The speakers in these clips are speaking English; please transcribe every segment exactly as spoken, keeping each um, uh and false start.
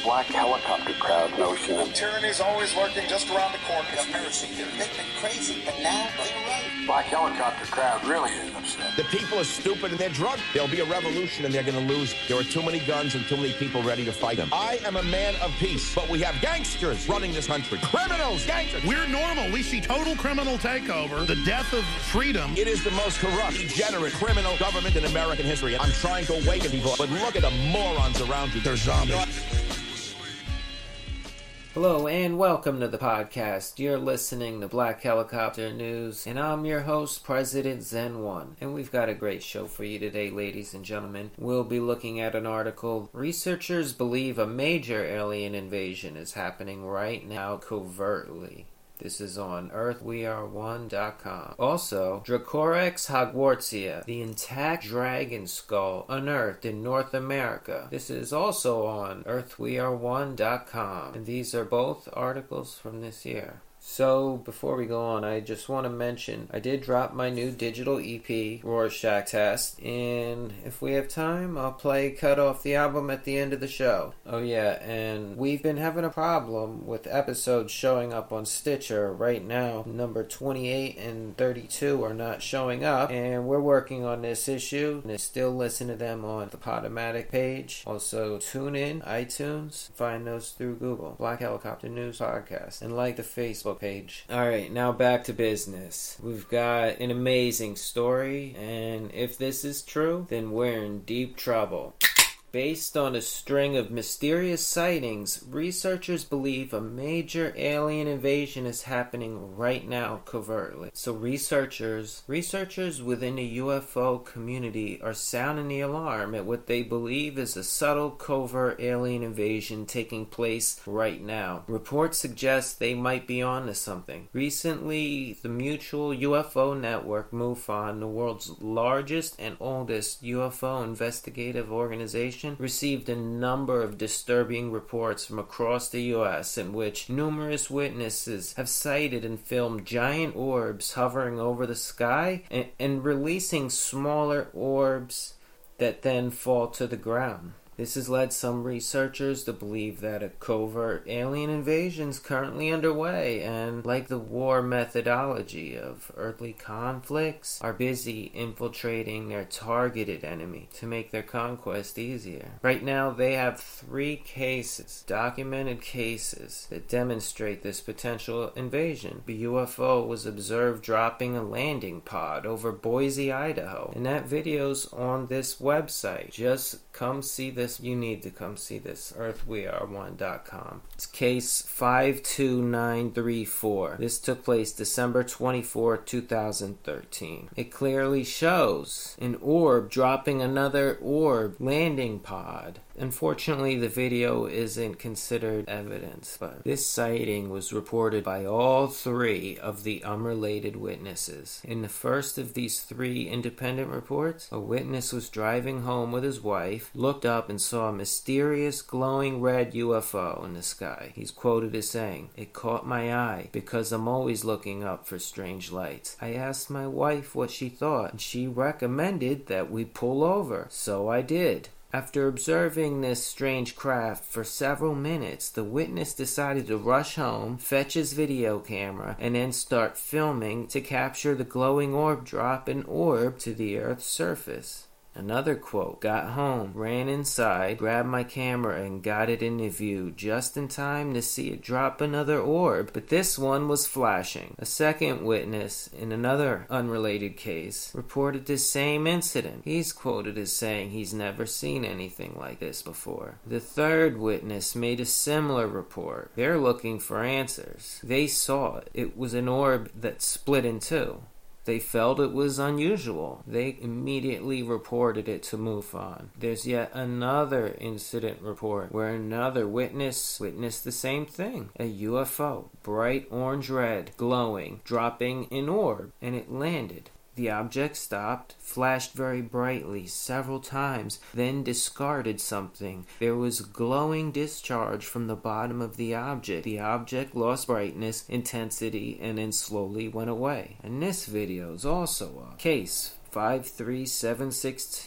black helicopter crowd notion of tyranny's always lurking just around the corner. Conspiracy theory. They've been crazy, but now they're right. black helicopter crowd really is upset. The people are stupid and they're drunk. There'll be a revolution and they're going to lose. There are too many guns and too many people ready to fight them. I am a man of peace, but we have gangsters running this country. Criminals, gangsters. We're normal. We see total criminal takeover, the death of freedom. It is the most corrupt, degenerate, criminal government in American history. I'm trying to awaken people, but look at the morons around you. They're zombies. Hello and welcome to the podcast. You're listening to Black Helicopter News, and I'm your host, President Zen one. And we've got a great show for you today, ladies and gentlemen. We'll be looking at an article. Researchers believe a major alien invasion is happening right now covertly. This is on earth we are one dot com. Also, Dracorex hogwartsia, the intact dragon skull unearthed in North America. This is also on earth we are one dot com. And these are both articles from this year. So, before we go on, I just want to mention, I did drop my new digital E P, Rorschach Test, and if we have time, I'll play cut off the album at the end of the show. Oh yeah, and we've been having a problem with episodes showing up on Stitcher. Right now, number twenty-eight and thirty-two are not showing up, and we're working on this issue, and still listen to them on the Podomatic page. Also, tune in, iTunes, find those through Google, Black Helicopter News Podcast, and like the Facebook page. Alright, now back to business. We've got an amazing story, and if this is true, then we're in deep trouble. Based on a string of mysterious sightings, researchers believe a major alien invasion is happening right now covertly. So researchers, researchers within the U F O community are sounding the alarm at what they believe is a subtle covert alien invasion taking place right now. Reports suggest they might be onto something. Recently, the Mutual U F O Network, MUFON, the world's largest and oldest U F O investigative organization, received a number of disturbing reports from across the U S in which numerous witnesses have sighted and filmed giant orbs hovering over the sky and, and releasing smaller orbs that then fall to the ground. This has led some researchers to believe that a covert alien invasion is currently underway, and like the war methodology of earthly conflicts, are busy infiltrating their targeted enemy to make their conquest easier. Right now, they have three cases, documented cases, that demonstrate this potential invasion. The U F O was observed dropping a landing pod over Boise, Idaho, and that video's on this website. Just come see this. You need to come see this. earth we are one dot com. It's case five two nine three four. This took place December twenty-fourth, two thousand thirteen. It clearly shows an orb dropping another orb landing pod. Unfortunately, the video isn't considered evidence, but this sighting was reported by all three of the unrelated witnesses. In the first of these three independent reports, a witness was driving home with his wife, looked up and saw a mysterious glowing red U F O in the sky. He's quoted as saying, "It caught my eye because I'm always looking up for strange lights. I asked my wife what she thought, and she recommended that we pull over, so I did." After observing this strange craft for several minutes, the witness decided to rush home, fetch his video camera, and then start filming to capture the glowing orb drop an orb to the Earth's surface. Another quote, "Got home, ran inside, grabbed my camera and got it into view just in time to see it drop another orb, but this one was flashing." A second witness, in another unrelated case, reported the same incident. He's quoted as saying he's never seen anything like this before. The third witness made a similar report. They're looking for answers. They saw it. It was an orb that split in two. They felt it was unusual. They immediately reported it to MUFON. There's yet another incident report where another witness witnessed the same thing. A U F O, bright orange red, glowing, dropping an orb, and it landed. The object stopped, flashed very brightly several times, then discarded something. There was glowing discharge from the bottom of the object. The object lost brightness, intensity, and then slowly went away. And this video is also a case five three seven six two.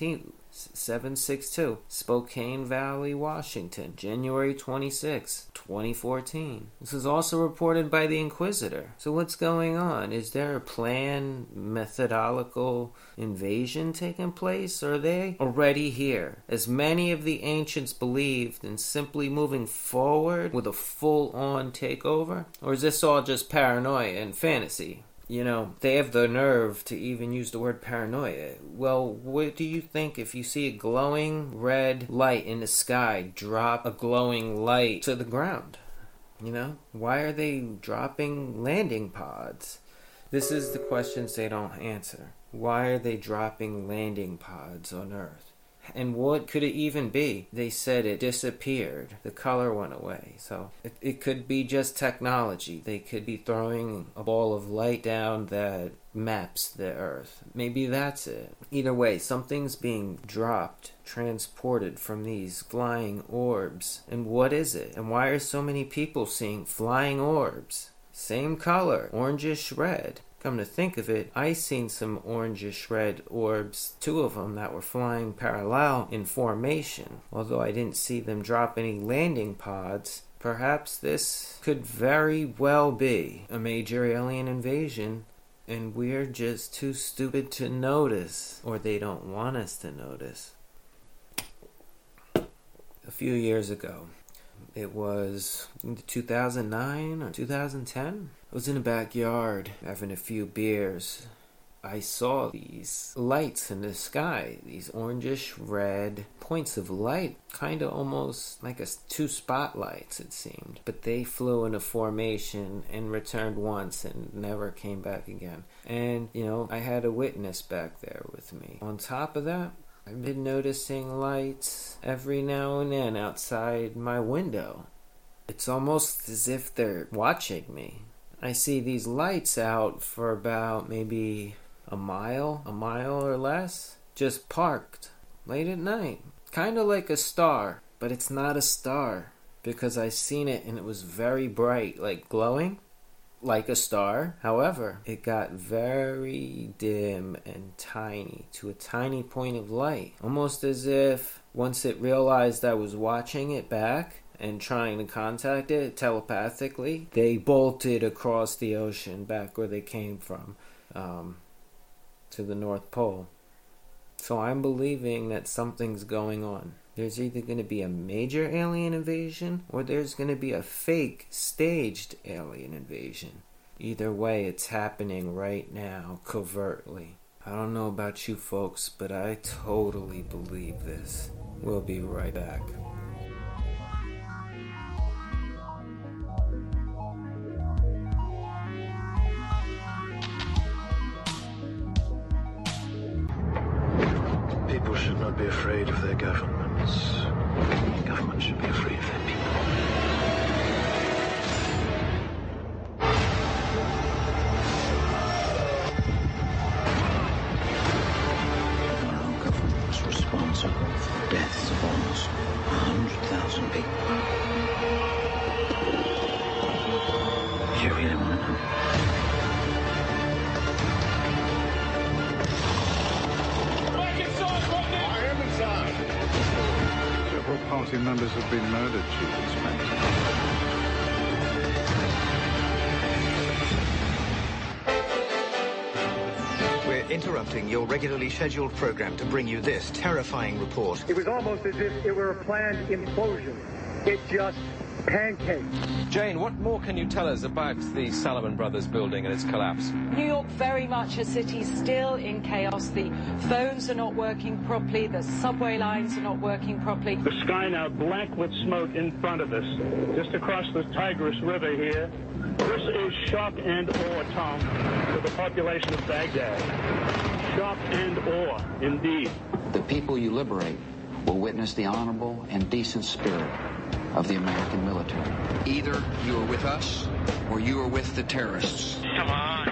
seven six two, Spokane Valley, Washington, January twenty-sixth, twenty fourteen. This is also reported by the Inquisitor. So what's going on? Is there a planned, methodological invasion taking place? Or are they already here? As many of the ancients believed in simply moving forward with a full-on takeover? Or is this all just paranoia and fantasy? You know, they have the nerve to even use the word paranoia. Well, what do you think if you see a glowing red light in the sky drop a glowing light to the ground? You know, why are they dropping landing pods? This is the questions they don't answer. Why are they dropping landing pods on Earth? And what could it even be? They said it disappeared. The color went away. So it, it could be just technology. They could be throwing a ball of light down that maps the Earth. Maybe that's it. Either way, something's being dropped, transported from these flying orbs. And what is it? And why are so many people seeing flying orbs? Same color, orangish red. Come to think of it, I seen some orangish red orbs, two of them that were flying parallel in formation. Although I didn't see them drop any landing pods, perhaps this could very well be a major alien invasion, and we're just too stupid to notice, or they don't want us to notice. A few years ago, it was two thousand nine or two thousand ten. I was in the backyard having a few beers. I saw these lights in the sky, these orangish red points of light, kind of almost like a two spotlights it seemed. But they flew in a formation and returned once and never came back again. And, you know, I had a witness back there with me. On top of that, I've been noticing lights every now and then outside my window. It's almost as if they're watching me. I see these lights out for about maybe a mile, a mile or less, just parked late at night. Kind of like a star, but it's not a star because I seen it and it was very bright, like glowing. Like a star. However, it got very dim and tiny to a tiny point of light. Almost as if once it realized I was watching it back and trying to contact it telepathically, they bolted across the ocean back where they came from, um, to the North Pole. So I'm believing that something's going on. There's either going to be a major alien invasion or there's going to be a fake staged alien invasion. Either way, it's happening right now, covertly. I don't know about you folks, but I totally believe this. We'll be right back. People should not be afraid of their governments. Governments should be afraid of their people. Our government was responsible for the deaths of almost one hundred thousand people. Do you really want to know? Several party members have been murdered, Chief Inspector. We're interrupting your regularly scheduled program to bring you this terrifying report. It was almost as if it were a planned implosion. It just pancaked. Jane, what more can you tell us about the Salomon Brothers building and its collapse? New York, very much a city still in chaos. The phones are not working properly. The subway lines are not working properly. The sky now black with smoke in front of us. Just across the Tigris River here. This is shock and awe, Tom, to the population of Baghdad. Shock and awe, indeed. The people you liberate will witness the honorable and decent spirit of the American military. Either you are with us or you are with the terrorists. Come on.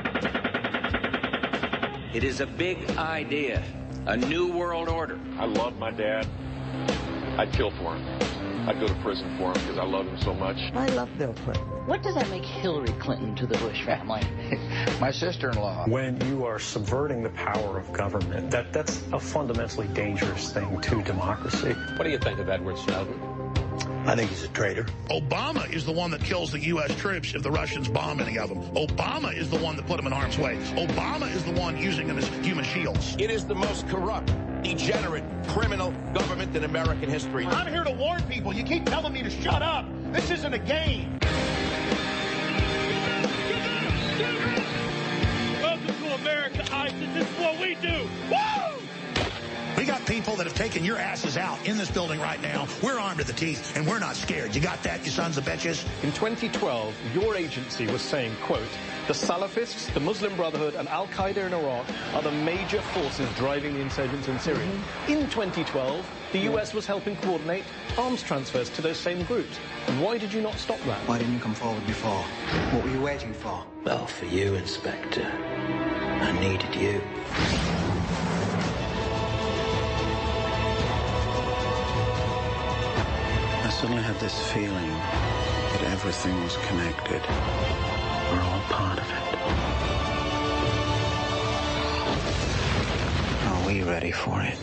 It is a big idea, a new world order. I love my dad. I'd kill for him. I'd go to prison for him because I love him so much. I love Bill Clinton. What does that make Hillary Clinton to the Bush family? My sister-in-law. When you are subverting the power of government, that, that's a fundamentally dangerous thing to democracy. What do you think of Edward Snowden? I think he's a traitor. Obama is the one that kills the U S troops if the Russians bomb any of them. Obama is the one that put them in harm's way. Obama is the one using them as human shields. It is the most corrupt, degenerate, criminal government in American history. I'm here to warn people. You keep telling me to shut up. This isn't a game. Welcome to America, ISIS. This is what we do. Woo! We got people that have taken your asses out in this building right now. We're armed to the teeth, and we're not scared. You got that, you sons of bitches? In twenty twelve, your agency was saying, quote, the Salafists, the Muslim Brotherhood, and Al-Qaeda in Iraq are the major forces driving the insurgents in Syria. Mm-hmm. In twenty twelve, the U S was helping coordinate arms transfers to those same groups. Why did you not stop that? Why didn't you come forward before? What were you waiting for? Well, for you, Inspector. I needed you. I suddenly had this feeling that everything was connected. We're all part of it. Are we ready for it?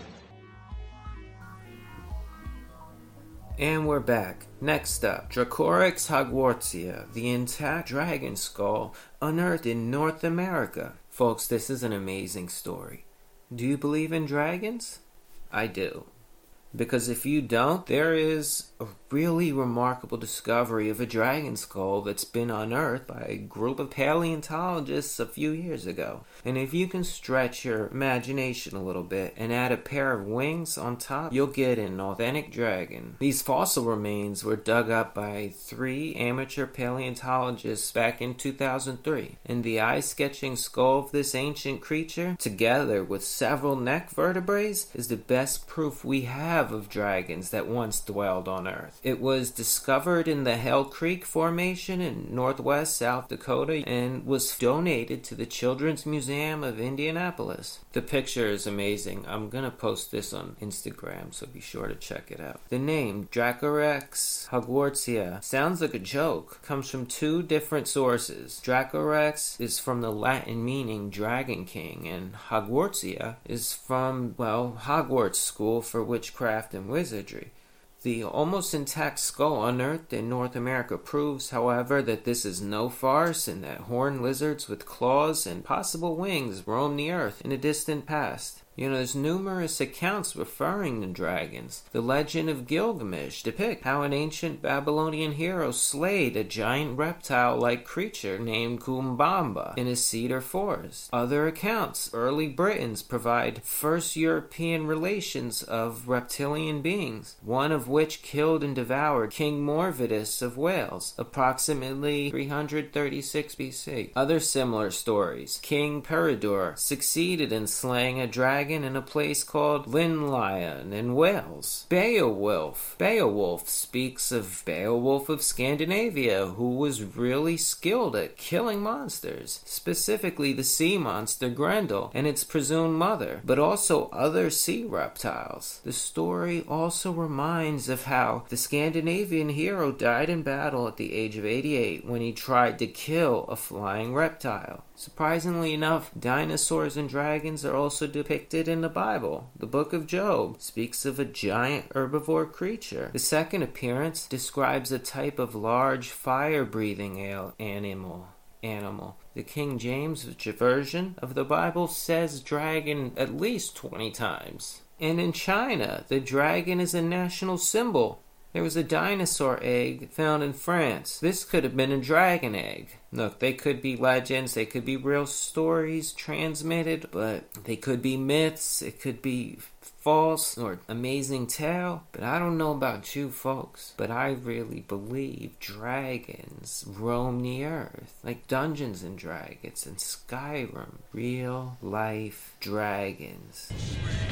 And we're back. Next up, Dracoryx hogwartsia, the intact dragon skull unearthed in North America. Folks, this is an amazing story. Do you believe in dragons? I do. Because if you don't, there is a really remarkable discovery of a dragon skull that's been unearthed by a group of paleontologists a few years ago. And if you can stretch your imagination a little bit and add a pair of wings on top, you'll get an authentic dragon. These fossil remains were dug up by three amateur paleontologists back in two thousand three. And the eye-sketching skull of this ancient creature, together with several neck vertebrae, is the best proof we have of dragons that once dwelled on Earth. It was discovered in the Hell Creek Formation in northwest South Dakota and was donated to the Children's Museum of Indianapolis. The picture is amazing. I'm gonna post this on Instagram, so be sure to check it out. The name, Dracoryx hogwartsia, sounds like a joke. Comes from two different sources. Dracoryx is from the Latin meaning Dragon King, and Hogwartsia is from, well, Hogwarts School for Witchcraft and Wizardry. The almost intact skull unearthed in North America proves, however, that this is no farce and that horned lizards with claws and possible wings roamed the earth in a distant past. You know, there's numerous accounts referring to dragons. The legend of Gilgamesh depicts how an ancient Babylonian hero slayed a giant reptile-like creature named Kumbamba in a cedar forest. Other accounts, early Britons provide first European relations of reptilian beings, one of which killed and devoured King Morvidus of Wales, approximately three hundred thirty-six B C. Other similar stories. King Peredur succeeded in slaying a dragon in a place called Llynlion in Wales. Beowulf. Beowulf speaks of Beowulf of Scandinavia, who was really skilled at killing monsters, specifically the sea monster Grendel and its presumed mother, but also other sea reptiles. The story also reminds of how the Scandinavian hero died in battle at the age of eighty-eight when he tried to kill a flying reptile. Surprisingly enough, dinosaurs and dragons are also depicted in the Bible. The book of Job speaks of a giant herbivore creature. The second appearance describes a type of large fire-breathing animal. Animal. The King James version of the Bible says dragon at least twenty times. And in China, the dragon is a national symbol. There was a dinosaur egg found in France. This could have been a dragon egg. Look, they could be legends, they could be real stories transmitted, but they could be myths, it could be false or amazing tale. But I don't know about you folks, but I really believe dragons roam the earth, like Dungeons and Dragons and Skyrim. Real life dragons.